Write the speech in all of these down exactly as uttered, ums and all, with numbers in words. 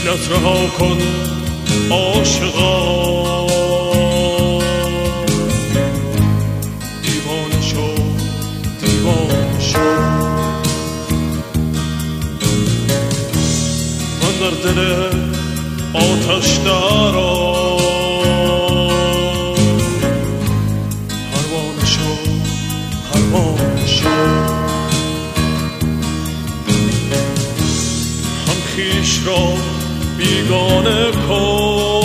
حیلت رها کن عاشقا، دیوانه شو دیوانه شو. من در دل آتش دارم، پروانه شو پروانه شو. هم خویش را بیگانه کن،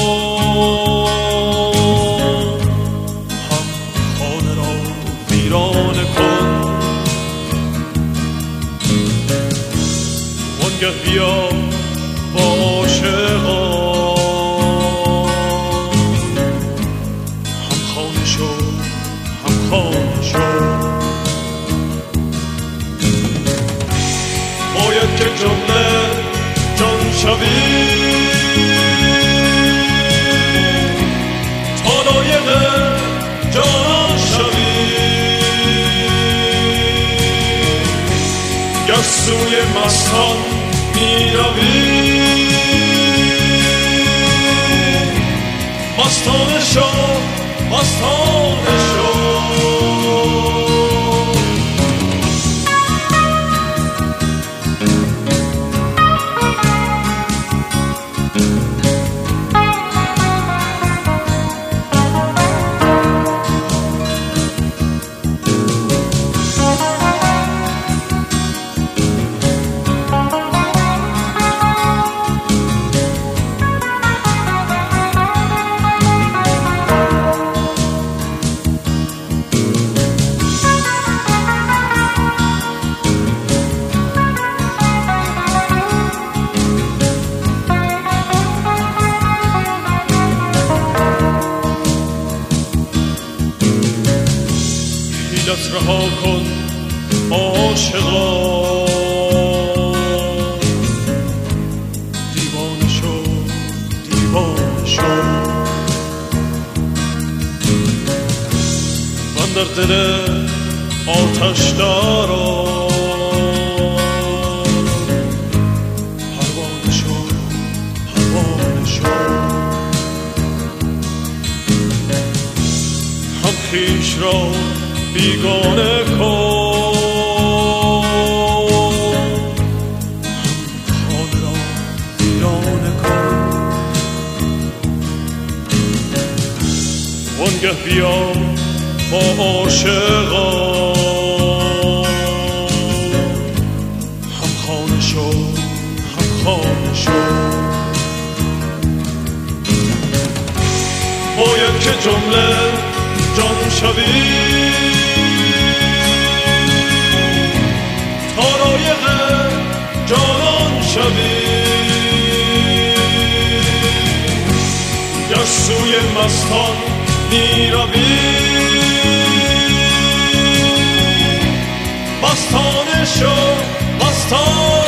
هم خانه را ویرانه کن. وانگه بیا با عاشقان، هم خانه شو هم خانه شو. باید که جمله جان شوی، تا لایق جان شوی. گر سوی مستان می روی، مستانه شو مستانه شو. حیلت رها کن عاشقا، دیوانه شو دیوانه شو. من در دل آتش دارم، پروانه شو پروانه شو. هم خویش را بیگانه کن، هم خانه را ویرانه کن. وانگه بیا با عاشقان، هم خانه شو هم خانه شو. باید که جمله جان شوی، تا لایق جانان شوی. گر سوی مستان می روی، مستانه شو مستانه